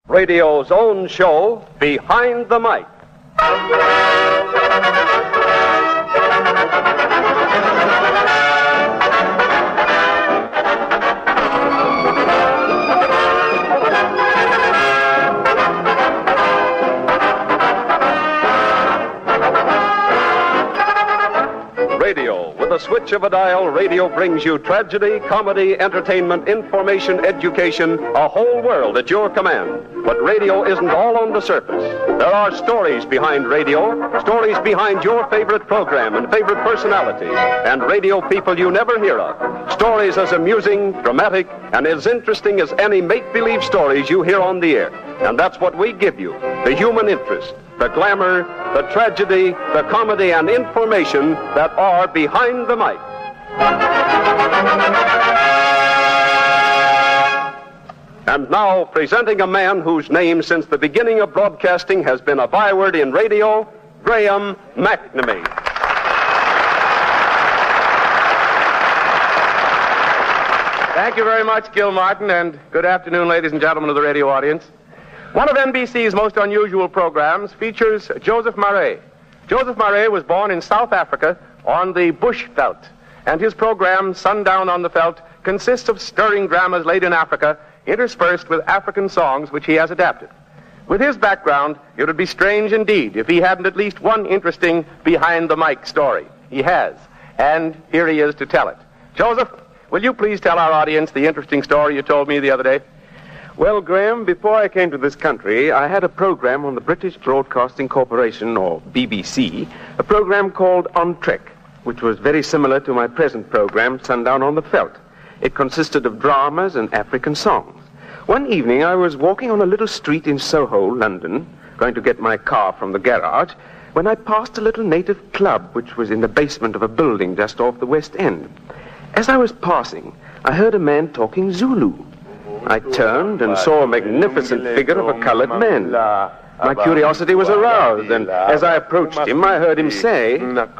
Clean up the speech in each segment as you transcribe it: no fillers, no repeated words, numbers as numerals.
Radio's own show, Behind the Mic. Radio. With a switch of a dial, radio brings you tragedy, comedy, entertainment, information, education, a whole world at your command. But radio isn't all on the surface. There are stories behind radio, stories behind your favorite program and favorite personality, and radio people you never hear of. Stories as amusing, dramatic, and as interesting as any make-believe stories you hear on the air. And that's what we give you, the human interest, the glamour, the tragedy, the comedy, and information that are behind the mic. And now, presenting a man whose name since the beginning of broadcasting has been a byword in radio, Graham McNamee. Thank you very much, Gil Martin, and good afternoon, ladies and gentlemen of the radio audience. One of NBC's most unusual programs features Joseph Marais. Joseph Marais was born in South Africa on the Bush Veldt, and his program, Sundown on the Veldt, consists of stirring dramas laid in Africa, interspersed with African songs which he has adapted. With his background, it would be strange indeed if he hadn't at least one interesting behind-the-mic story. He has, and here he is to tell it. Joseph, will you please tell our audience the interesting story you told me the other day? Well, Graham, before I came to this country, I had a program on the British Broadcasting Corporation, or BBC, a program called On Trek, which was very similar to my present program, Sundown on the Veldt. It consisted of dramas and African songs. One evening, I was walking on a little street in Soho, London, going to get my car from the garage, when I passed a little native club which was in the basement of a building just off the West End. As I was passing, I heard a man talking Zulu. I turned and saw a magnificent figure of a colored man. My curiosity was aroused, and as I approached him, I heard him say,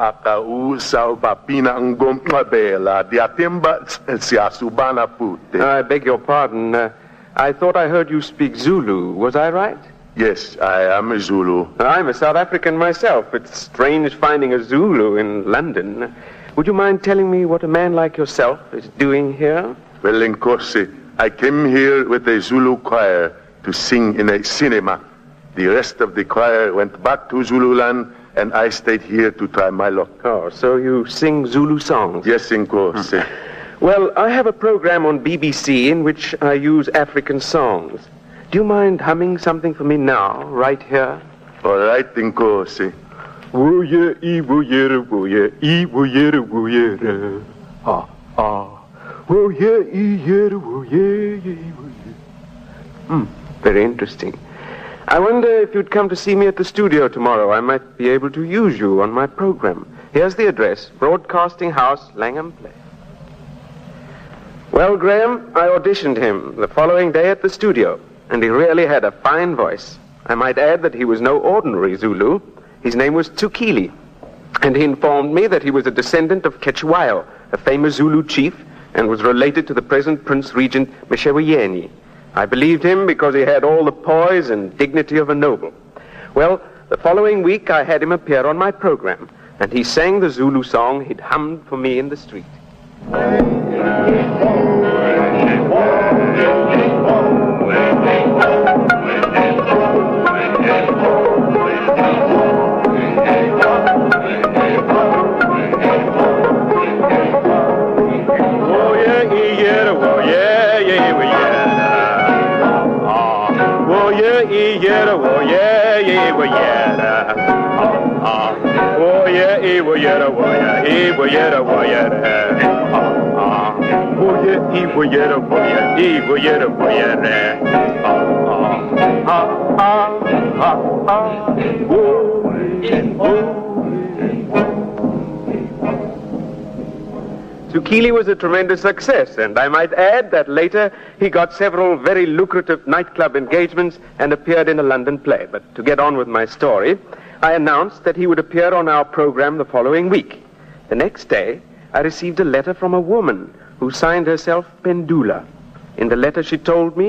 I beg your pardon. I thought I heard you speak Zulu. Was I right? Yes, I am a Zulu. I'm a South African myself. It's strange finding a Zulu in London. Would you mind telling me what a man like yourself is doing here? Well, Nkosi, I came here with a Zulu choir to sing in a cinema. The rest of the choir went back to Zululand, and I stayed here to try my luck. Oh, so you sing Zulu songs? Yes, Nkosi. Well, I have a program on BBC in which I use African songs. Do you mind humming something for me now, right here? All right, Nkosi. Woye, woye, woye, woye, woye, ah, ah. Woye, woye, woye. Very interesting. I wonder if you'd come to see me at the studio tomorrow. I might be able to use you on my program. Here's the address, Broadcasting House, Langham Place. Well, Graham, I auditioned him the following day at the studio, and he really had a fine voice. I might add that he was no ordinary Zulu. His name was Tsukili, and he informed me that he was a descendant of Kechiwayo, a famous Zulu chief, and was related to the present Prince Regent Msheweyeni. I believed him because he had all the poise and dignity of a noble. Well, the following week I had him appear on my program, and he sang the Zulu song he'd hummed for me in the street. Tsukili was a tremendous success, and I might add that later he got several very lucrative nightclub engagements and appeared in a London play. But to get on with my story, I announced that he would appear on our program the following week. The next day, I received a letter from a woman who signed herself Pendula. In the letter, she told me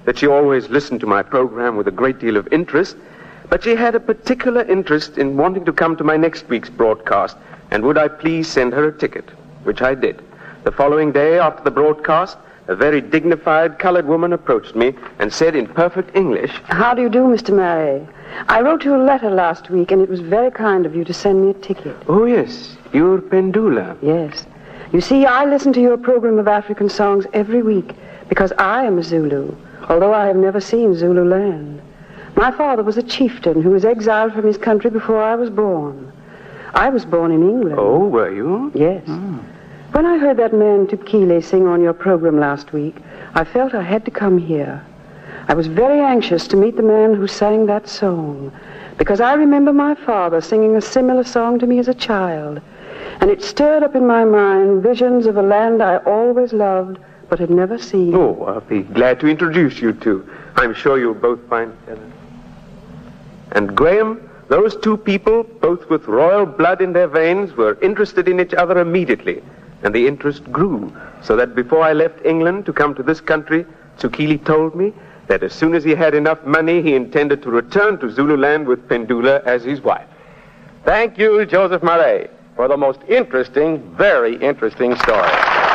that she always listened to my program with a great deal of interest, but she had a particular interest in wanting to come to my next week's broadcast, and would I please send her a ticket, which I did. The following day after the broadcast, a very dignified colored woman approached me and said in perfect English, How do you do, Mr. Murray? I wrote you a letter last week, and it was very kind of you to send me a ticket. Oh, yes, you're Pendula. Yes. You see, I listen to your program of African songs every week because I am a Zulu, although I have never seen Zulu land. My father was a chieftain who was exiled from his country before I was born. I was born in England. Oh, were you? Yes. When I heard that man Tukile sing on your program last week, I felt I had to come here. I was very anxious to meet the man who sang that song, because I remember my father singing a similar song to me as a child, and it stirred up in my mind visions of a land I always loved but had never seen. Oh, I'll be glad to introduce you two. I'm sure you'll both find together. And Graham, those two people, both with royal blood in their veins, were interested in each other immediately. And the interest grew, so that before I left England to come to this country, Tsukili told me that as soon as he had enough money, he intended to return to Zululand with Pendula as his wife. Thank you, Joseph Murray, for the most interesting, very interesting story.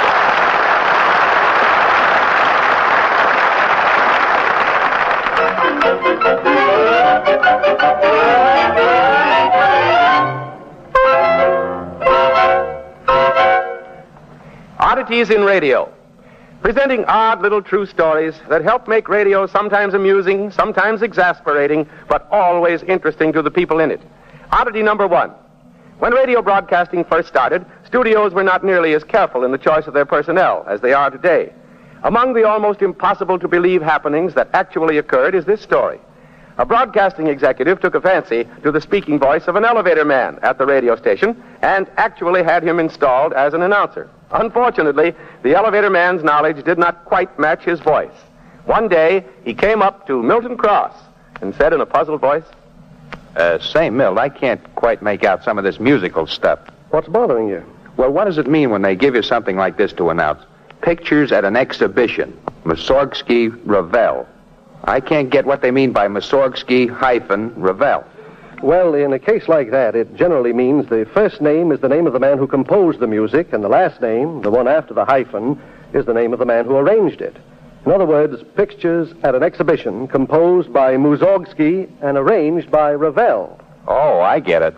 Oddities in Radio, presenting odd little true stories that help make radio sometimes amusing, sometimes exasperating, but always interesting to the people in it. Oddity number 1. When radio broadcasting first started, studios were not nearly as careful in the choice of their personnel as they are today. Among the almost impossible to believe happenings that actually occurred is this story. A broadcasting executive took a fancy to the speaking voice of an elevator man at the radio station and actually had him installed as an announcer. Unfortunately, the elevator man's knowledge did not quite match his voice. One day, he came up to Milton Cross and said in a puzzled voice, Say, Milt, I can't quite make out some of this musical stuff. What's bothering you? Well, what does it mean when they give you something like this to announce? Pictures at an exhibition. Mussorgsky Ravel. I can't get what they mean by Mussorgsky-Ravel. Well, in a case like that, it generally means the first name is the name of the man who composed the music, and the last name, the one after the hyphen, is the name of the man who arranged it. In other words, pictures at an exhibition composed by Mussorgsky and arranged by Ravel. Oh, I get it.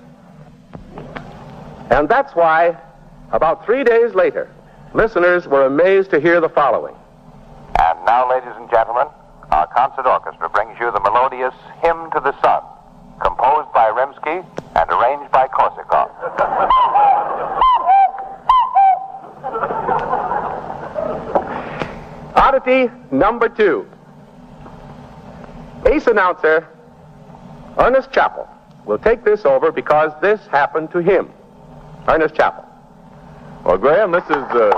And that's why, about 3 days later, listeners were amazed to hear the following. And now, ladies and gentlemen, our concert orchestra brings you the melodious Hymn to the Sun, composed by Rimsky and arranged by Korsakov. Oddity number 2. Ace announcer Ernest Chappell will take this over because this happened to him. Ernest Chappell. Well, Graham, this is... Thank you,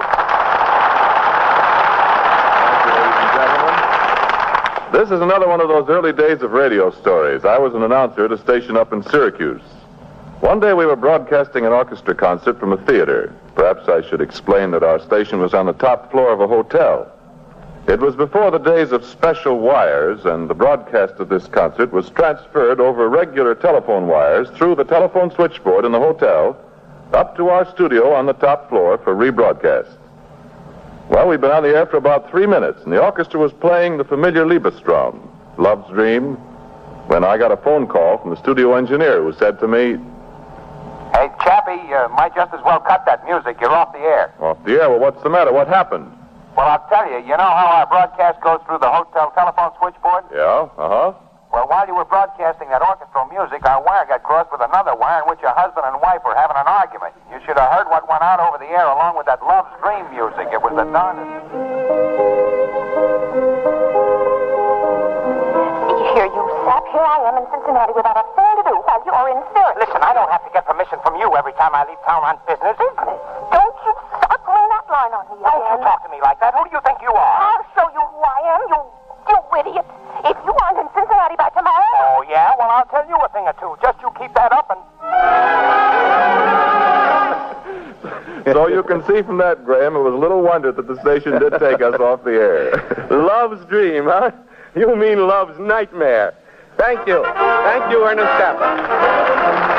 ladies and gentlemen. This is another one of those early days of radio stories. I was an announcer at a station up in Syracuse. One day we were broadcasting an orchestra concert from a theater. Perhaps I should explain that our station was on the top floor of a hotel. It was before the days of special wires, and the broadcast of this concert was transferred over regular telephone wires through the telephone switchboard in the hotel up to our studio on the top floor for rebroadcast. Well, we'd been on the air for about 3 minutes, and the orchestra was playing the familiar Liebestraum, Love's Dream, when I got a phone call from the studio engineer who said to me, Hey, Chappie, you might just as well cut that music. You're off the air. Off the air? Well, what's the matter? What happened? Well, I'll tell you. You know how our broadcast goes through the hotel telephone switchboard? Yeah, uh-huh. Well, while you were broadcasting that orchestral music, our wire got crossed with another wire in which your husband and wife were having an argument. You should have heard what went out over the air along with that Love's Dream music. It was the darndest. Here, you sap. Here I am in Cincinnati without a thing to do while you're in Syracuse. Listen, I don't have to get permission from you every time I leave town on business. Don't you start pulling that line on me Don't you again. talk to me like that. Who do you think you are? I'll show you who I am, you idiot. If you aren't in Cincinnati by tomorrow... Oh, yeah? Well, I'll tell you a thing or two. Just you keep that up and... So you can see from that, Graham, it was little wonder that the station did take us off the air. Love's Dream, huh? You mean Love's Nightmare. Thank you. Thank you, Ernest Capra.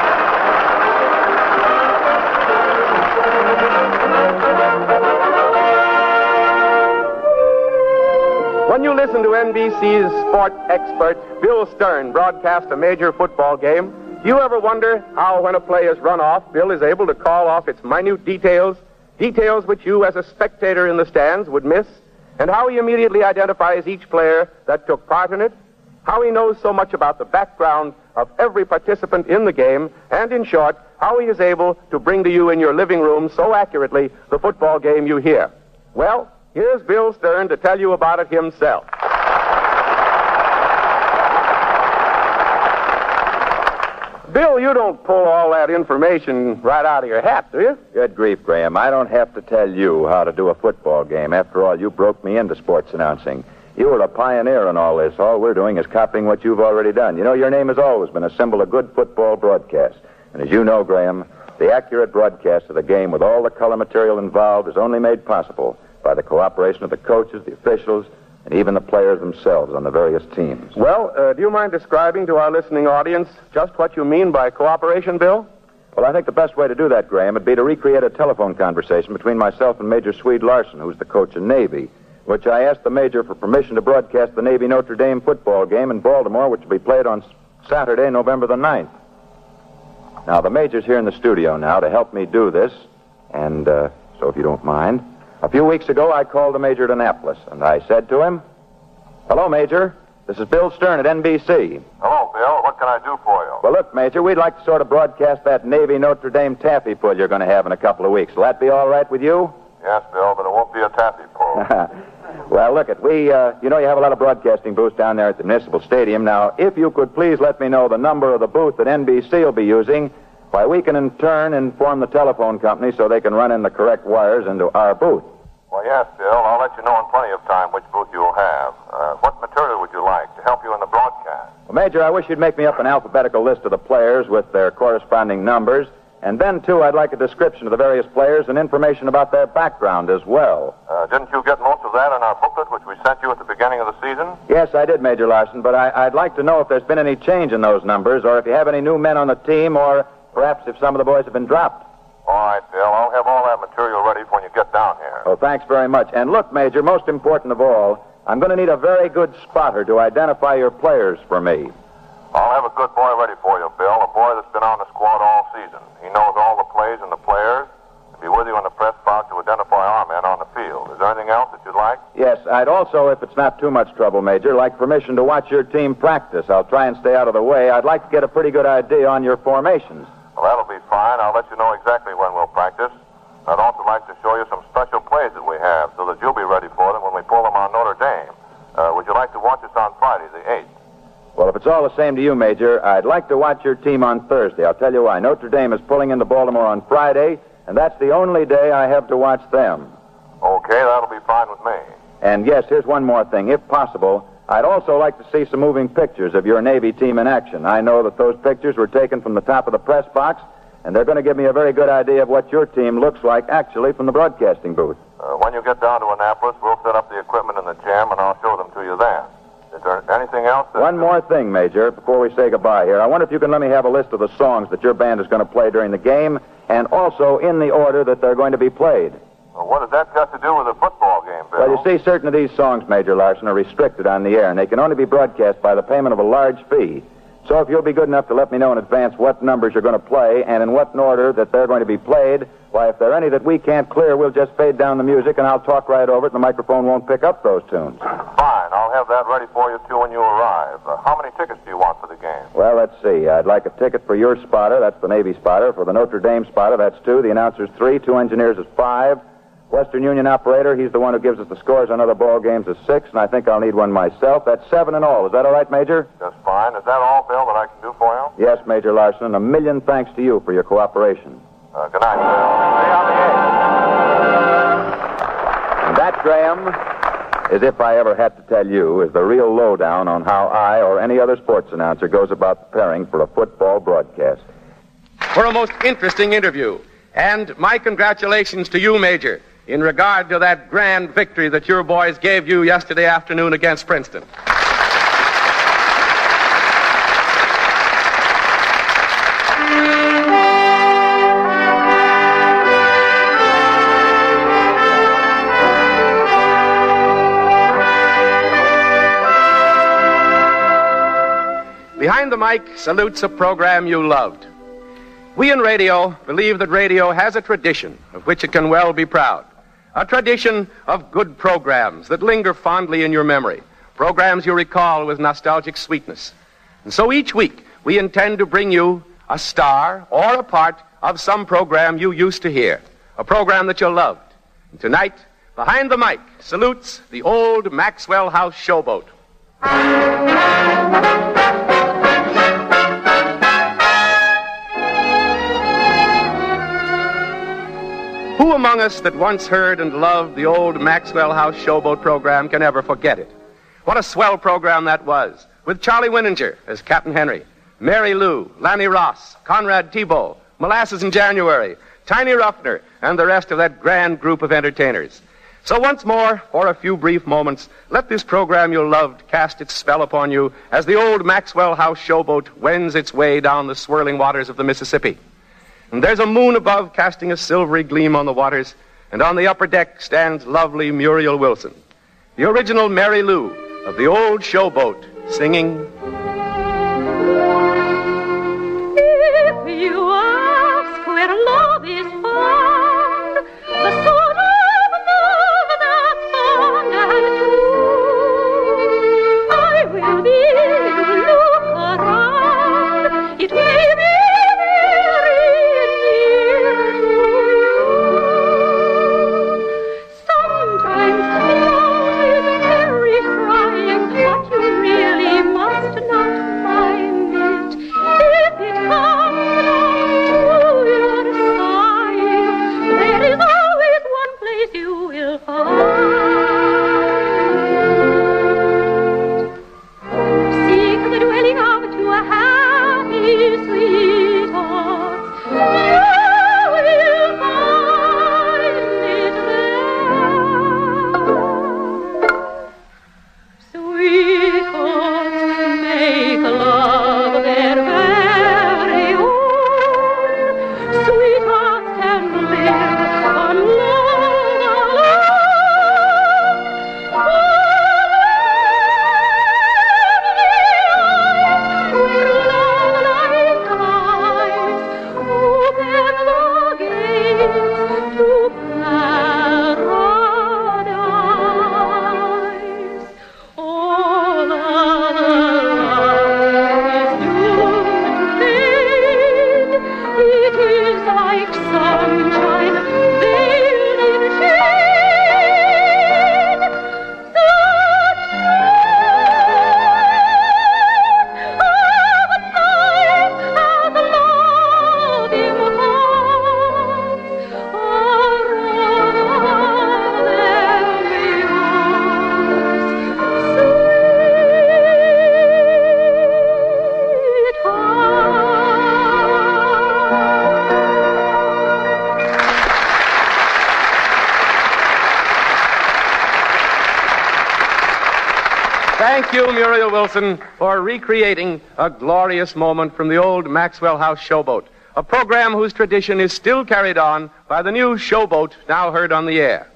When you listen to NBC's sport expert, Bill Stern, broadcast a major football game, do you ever wonder how, when a play is run off, Bill is able to call off its minute details which you as a spectator in the stands would miss, and how he immediately identifies each player that took part in it, how he knows so much about the background of every participant in the game, and in short, how he is able to bring to you in your living room so accurately the football game you hear? Well, here's Bill Stern to tell you about it himself. Bill, you don't pull all that information right out of your hat, do you? Good grief, Graham. I don't have to tell you how to do a football game. After all, you broke me into sports announcing. You were a pioneer in all this. All we're doing is copying what you've already done. You know, your name has always been a symbol of good football broadcast. And as you know, Graham, the accurate broadcast of the game with all the color material involved is only made possible by the cooperation of the coaches, the officials, and even the players themselves on the various teams. Well, do you mind describing to our listening audience just what you mean by cooperation, Bill? Well, I think the best way to do that, Graham, would be to recreate a telephone conversation between myself and Major Swede Larson, who's the coach of Navy, which I asked the Major for permission to broadcast the Navy-Notre Dame football game in Baltimore, which will be played on Saturday, November the 9th. Now, the Major's here in the studio now to help me do this, and so if you don't mind, a few weeks ago, I called the Major at Annapolis, and I said to him, "Hello, Major. This is Bill Stern at NBC. Hello, Bill. What can I do for you? Well, look, Major, we'd like to sort of broadcast that Navy-Notre Dame taffy pull you're going to have in a couple of weeks. Will that be all right with you?" Yes, Bill, but it won't be a taffy pull. Well, look, you know you have a lot of broadcasting booths down there at the Municipal Stadium. Now, if you could please let me know the number of the booth that NBC will be using, why, we can in turn inform the telephone company so they can run in the correct wires into our booth. Well, yes, Bill. I'll let you know in plenty of time which booth you'll have. What material would you like to help you in the broadcast? Well, Major, I wish you'd make me up an alphabetical list of the players with their corresponding numbers. And then, too, I'd like a description of the various players and information about their background as well. Didn't you get most of that in our booklet, which we sent you at the beginning of the season? Yes, I did, Major Larson, but I'd like to know if there's been any change in those numbers, or if you have any new men on the team, or perhaps if some of the boys have been dropped. All right, Bill. I'll have all that material ready for when you get down here. Oh, thanks very much. And look, Major, most important of all, I'm going to need a very good spotter to identify your players for me. I'll have a good boy ready for you, Bill, a boy that's been on the squad all season. He knows all the plays and the players. He'll be with you in the press box to identify our men on the field. Is there anything else that you'd like? Yes, I'd also, if it's not too much trouble, Major, like permission to watch your team practice. I'll try and stay out of the way. I'd like to get a pretty good idea on your formations. Well, that'll be fine. I'll let you know exactly when we'll practice. I'd also like to show you some special plays that we have so that you'll be ready for them when we pull them on Notre Dame. Would you like to watch us on Friday, the 8th? Well, if it's all the same to you, Major, I'd like to watch your team on Thursday. I'll tell you why. Notre Dame is pulling into Baltimore on Friday, and that's the only day I have to watch them. Okay, that'll be fine with me. And yes, here's one more thing. If possible, I'd also like to see some moving pictures of your Navy team in action. I know that those pictures were taken from the top of the press box, and they're going to give me a very good idea of what your team looks like actually from the broadcasting booth. When you get down to Annapolis, we'll set up the equipment in the gym, and I'll show them to you then. Is there anything else? One more thing, Major, before we say goodbye here. I wonder if you can let me have a list of the songs that your band is going to play during the game, and also in the order that they're going to be played. Well, what does that got to do with a football game, Bill? Well, you see, certain of these songs, Major Larson, are restricted on the air, and they can only be broadcast by the payment of a large fee. So if you'll be good enough to let me know in advance what numbers you're going to play and in what order that they're going to be played, why, if there are any that we can't clear, we'll just fade down the music and I'll talk right over it and the microphone won't pick up those tunes. Fine. I'll have that ready for you, too, when you arrive. How many tickets do you want for the game? Well, let's see. I'd like a ticket for your spotter. That's the Navy spotter. For the Notre Dame spotter, that's 2. The announcer's 3. 2 engineers is 5. Western Union operator, he's the one who gives us the scores on other ball games, is 6, and I think I'll need one myself. That's 7 in all. Is that all right, Major? Just fine. Is that all, Bill, that I can do for you? Yes, Major Larson, and a million thanks to you for your cooperation. Good night, Bill. Stay on the 8th. And that, Graham, is if I ever had to tell you, is the real lowdown on how I or any other sports announcer goes about preparing for a football broadcast. For a most interesting interview. And my congratulations to you, Major, in regard to that grand victory that your boys gave you yesterday afternoon against Princeton. Behind the Mic salutes a program you loved. We in radio believe that radio has a tradition of which it can well be proud. A tradition of good programs that linger fondly in your memory. Programs you recall with nostalgic sweetness. And so each week, we intend to bring you a star or a part of some program you used to hear. A program that you loved. And tonight, Behind the Mic salutes the old Maxwell House Showboat. Who among us that once heard and loved the old Maxwell House Showboat program can ever forget it? What a swell program that was, with Charlie Winninger as Captain Henry, Mary Lou, Lanny Ross, Conrad Thibault, Molasses in January, Tiny Ruffner, and the rest of that grand group of entertainers. So once more, for a few brief moments, let this program you loved cast its spell upon you as the old Maxwell House Showboat wends its way down the swirling waters of the Mississippi. And there's a moon above casting a silvery gleam on the waters, and on the upper deck stands lovely Muriel Wilson, the original Mary Lou of the old Showboat, singing... If you ask where love is found, the sort of love that's fond and true, I will bid you look around. It may be Thank you, Muriel Wilson, for recreating a glorious moment from the old Maxwell House Showboat, a program whose tradition is still carried on by the new Showboat now heard on the air.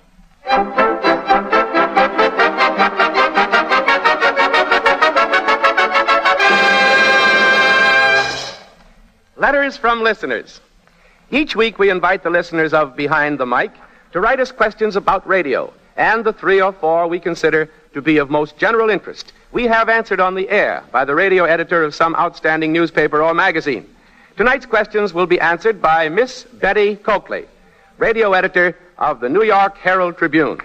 Letters from listeners. Each week we invite the listeners of Behind the Mic to write us questions about radio, and the 3 or 4 we consider to be of most general interest we have answered on the air by the radio editor of some outstanding newspaper or magazine. Tonight's questions will be answered by Miss Betty Coakley, radio editor of the New York Herald Tribune.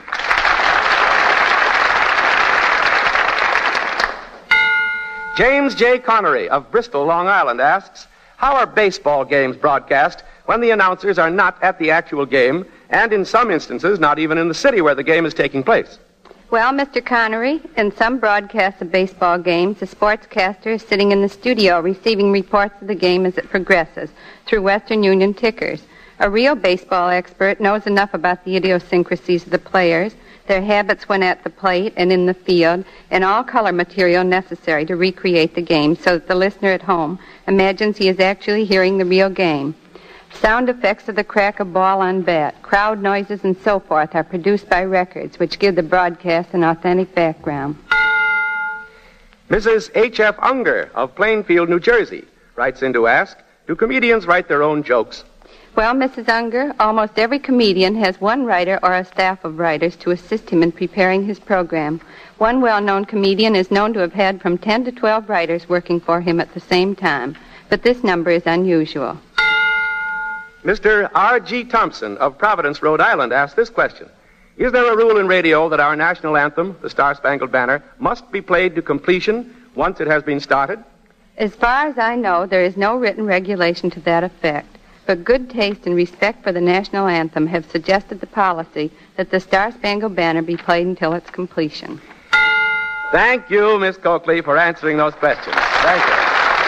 James J. Connery of Bristol, Long Island asks, how are baseball games broadcast when the announcers are not at the actual game and in some instances not even in the city where the game is taking place? Well, Mr. Connery, in some broadcasts of baseball games, the sportscaster is sitting in the studio receiving reports of the game as it progresses through Western Union tickers. A real baseball expert knows enough about the idiosyncrasies of the players, their habits when at the plate and in the field, and all color material necessary to recreate the game so that the listener at home imagines he is actually hearing the real game. Sound effects of the crack of ball on bat, crowd noises, and so forth are produced by records which give the broadcast an authentic background. Mrs. H.F. Unger of Plainfield, New Jersey, writes in to ask, do comedians write their own jokes? Well, Mrs. Unger, almost every comedian has one writer or a staff of writers to assist him in preparing his program. One well-known comedian is known to have had from 10 to 12 writers working for him at the same time, but this number is unusual. Mr. R.G. Thompson of Providence, Rhode Island, asked this question. Is there a rule in radio that our national anthem, the Star-Spangled Banner, must be played to completion once it has been started? As far as I know, there is no written regulation to that effect. But good taste and respect for the national anthem have suggested the policy that the Star-Spangled Banner be played until its completion. Thank you, Miss Coakley, for answering those questions. Thank you.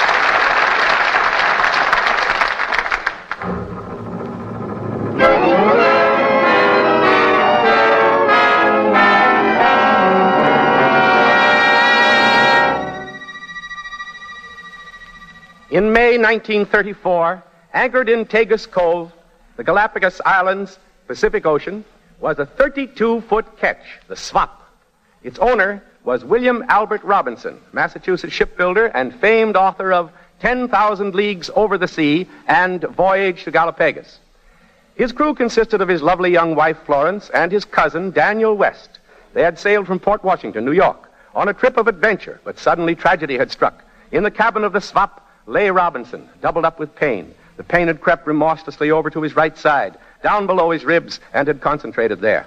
In May 1934, anchored in Tagus Cove, the Galapagos Islands, Pacific Ocean, was a 32-foot ketch, the Swap. Its owner was William Albert Robinson, Massachusetts shipbuilder and famed author of 10,000 Leagues Over the Sea and Voyage to Galapagos. His crew consisted of his lovely young wife, Florence, and his cousin, Daniel West. They had sailed from Port Washington, New York, on a trip of adventure, but suddenly tragedy had struck. In the cabin of the Swap lay Robinson, doubled up with pain. The pain had crept remorselessly over to his right side, down below his ribs, and had concentrated there.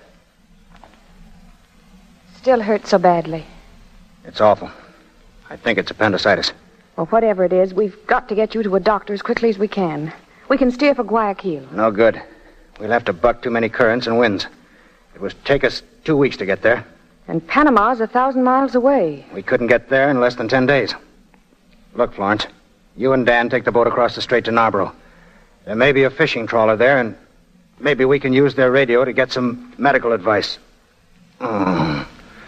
Still hurts so badly. It's awful. I think it's appendicitis. Well, whatever it is, we've got to get you to a doctor as quickly as we can. We can steer for Guayaquil. No good. We'll have to buck too many currents and winds. It would take us 2 weeks to get there. And Panama's 1,000 miles away. We couldn't get there in less than 10 days. Look, Florence, you and Dan take the boat across the strait to Narborough. There may be a fishing trawler there, and maybe we can use their radio to get some medical advice. The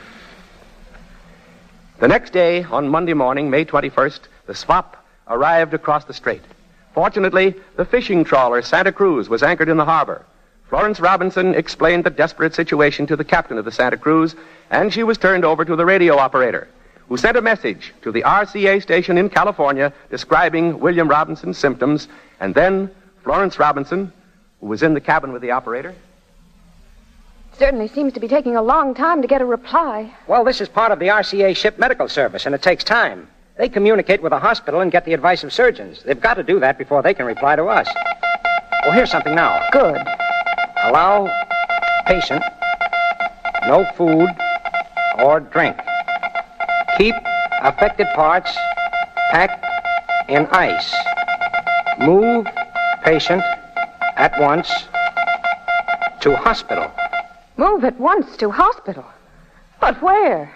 next day, on Monday morning, May 21st, the Swap arrived across the strait. Fortunately, the fishing trawler Santa Cruz was anchored in the harbor. Florence Robinson explained the desperate situation to the captain of the Santa Cruz, and she was turned over to the radio operator, who sent a message to the RCA station in California describing William Robinson's symptoms, and then Florence Robinson, who was in the cabin with the operator. Certainly seems to be taking a long time to get a reply. Well, this is part of the RCA ship medical service, and it takes time. They communicate with the hospital and get the advice of surgeons. They've got to do that before they can reply to us. Well, here's something now. Good. Allow patient no food or drink. Keep affected parts packed in ice. Move patient at once to hospital. Move at once to hospital? But where?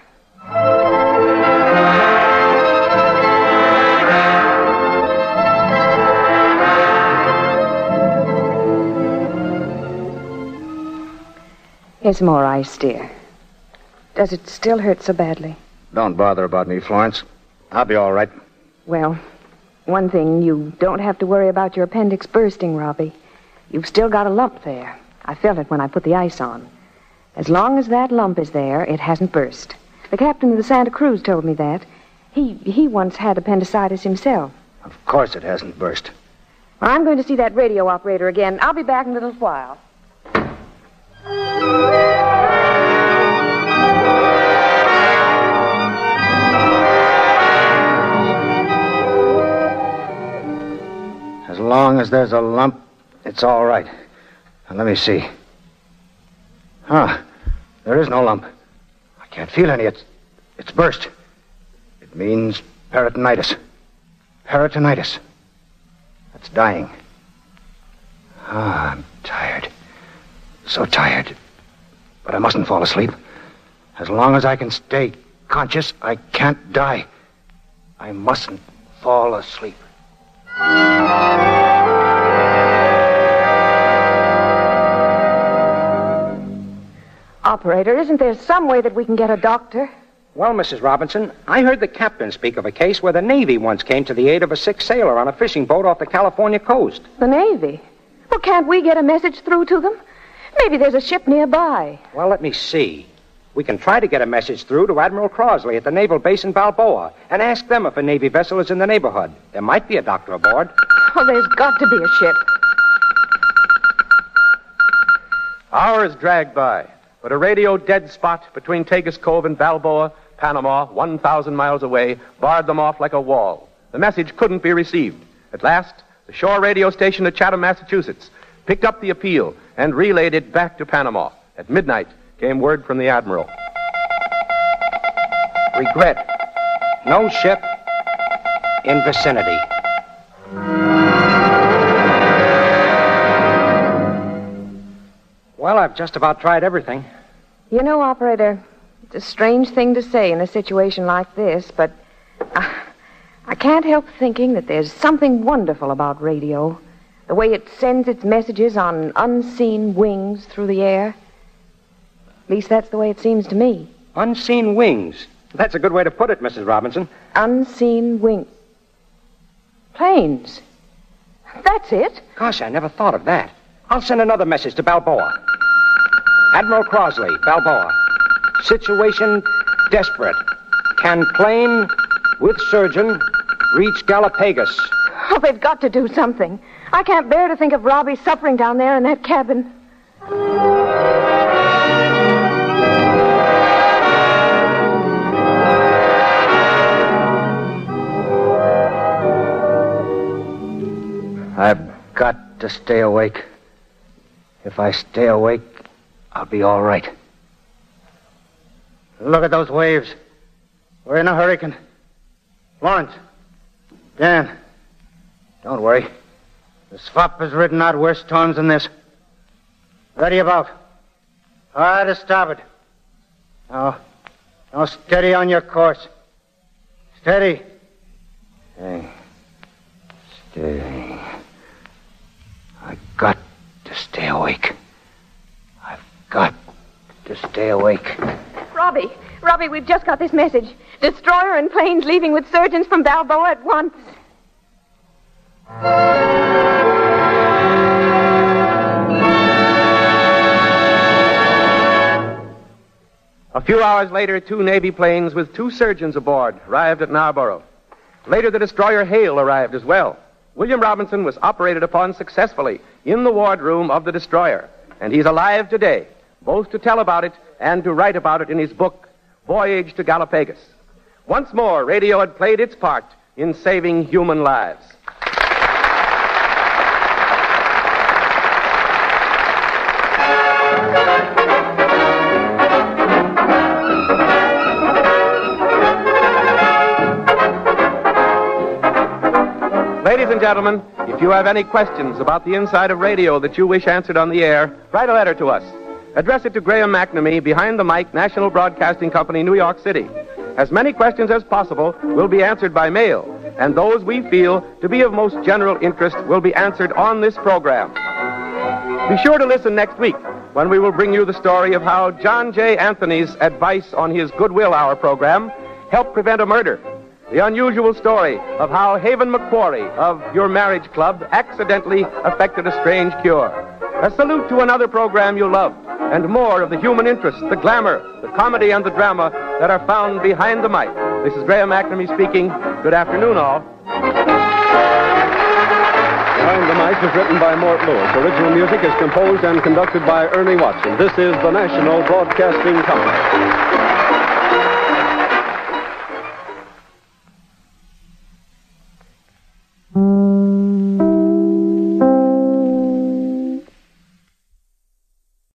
Here's more ice, dear. Does it still hurt so badly? Don't bother about me, Florence. I'll be all right. Well, one thing, you don't have to worry about your appendix bursting, Robbie. You've still got a lump there. I felt it when I put the ice on. As long as that lump is there, it hasn't burst. The captain of the Santa Cruz told me that. He once had appendicitis himself. Of course it hasn't burst. Well, I'm going to see that radio operator again. I'll be back in a little while. As long as there's a lump, it's all right. Now, let me see. There is no lump. I can't feel any. It's burst. It means peritonitis. Peritonitis. That's dying. I'm tired. So tired. But I mustn't fall asleep. As long as I can stay conscious, I can't die. I mustn't fall asleep. Operator, isn't there some way that we can get a doctor? Well, Mrs. Robinson, I heard the captain speak of a case where the Navy once came to the aid of a sick sailor on a fishing boat off the California coast. The Navy? Well, can't we get a message through to them? Maybe there's a ship nearby. Well, let me see. We can try to get a message through to Admiral Crosley at the naval base in Balboa and ask them if a Navy vessel is in the neighborhood. There might be a doctor aboard. Oh, there's got to be a ship. Hours dragged by, but a radio dead spot between Tagus Cove and Balboa, Panama, 1,000 miles away, barred them off like a wall. The message couldn't be received. At last, the shore radio station at Chatham, Massachusetts, picked up the appeal and relayed it back to Panama. At midnight came word from the Admiral. Regret. No ship in vicinity. Well, I've just about tried everything. You know, operator, it's a strange thing to say in a situation like this, but I can't help thinking that there's something wonderful about radio. The way it sends its messages on unseen wings through the air. At least that's the way it seems to me. Unseen wings. That's a good way to put it, Mrs. Robinson. Unseen wings. Planes. That's it. Gosh, I never thought of that. I'll send another message to Balboa. Admiral Crosley, Balboa. Situation desperate. Can plane with surgeon reach Galapagos? Oh, they've got to do something. I can't bear to think of Robbie suffering down there in that cabin. I've got to stay awake. If I stay awake, I'll be all right. Look at those waves. We're in a hurricane. Lawrence. Dan. Don't worry. The SWAP has ridden out worse storms than this. Ready about. Hard to starboard. Now steady on your course. Steady. Steady. I've got to stay awake. I've got to stay awake. Robbie, we've just got this message. Destroyer and planes leaving with surgeons from Balboa at once. A few hours later, 2 Navy planes with 2 surgeons aboard arrived at Narborough. Later, the destroyer Hale arrived as well. William Robinson was operated upon successfully in the wardroom of the destroyer, and he's alive today, both to tell about it and to write about it in his book, Voyage to Galapagos. Once more, radio had played its part in saving human lives. Ladies and gentlemen, if you have any questions about the inside of radio that you wish answered on the air, write a letter to us. Address it to Graham McNamee, Behind the Mic, National Broadcasting Company, New York City. As many questions as possible will be answered by mail, and those we feel to be of most general interest will be answered on this program. Be sure to listen next week when we will bring you the story of how John J. Anthony's advice on his Goodwill Hour program helped prevent a murder. The unusual story of how Haven McQuarrie of Your Marriage Club accidentally effected a strange cure. A salute to another program you love, and more of the human interest, the glamour, the comedy, and the drama that are found behind the mic. This is Graham McNamee speaking. Good afternoon, all. Behind the Mic is written by Mort Lewis. Original music is composed and conducted by Ernie Watson. This is the National Broadcasting Company.